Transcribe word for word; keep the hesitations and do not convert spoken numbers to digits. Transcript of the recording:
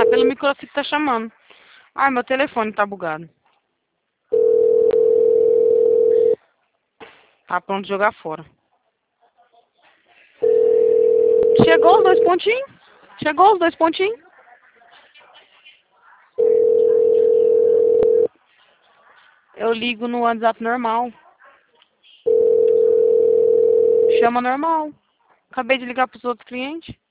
Pelo microfone que tá chamando. Ai, meu telefone tá bugado. Tá pronto de jogar fora. Chegou os dois pontinhos? Chegou os dois pontinhos? Eu ligo no WhatsApp normal. Chama normal. Acabei de ligar pros outros clientes.